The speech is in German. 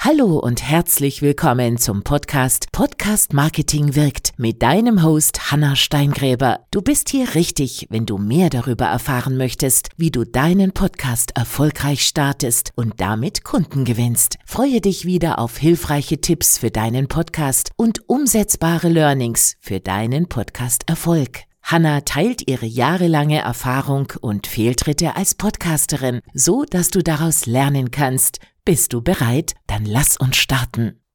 Hallo und herzlich willkommen zum Podcast Podcast Marketing wirkt mit deinem Host Hanna Steingräber. Du bist hier richtig, wenn du mehr darüber erfahren möchtest, wie du deinen Podcast erfolgreich startest und damit Kunden gewinnst. Freue dich wieder auf hilfreiche Tipps für deinen Podcast und umsetzbare Learnings für deinen Podcast-Erfolg. Hanna teilt ihre jahrelange Erfahrung und Fehltritte als Podcasterin, so dass du daraus lernen kannst. Bist du bereit? Dann lass uns starten.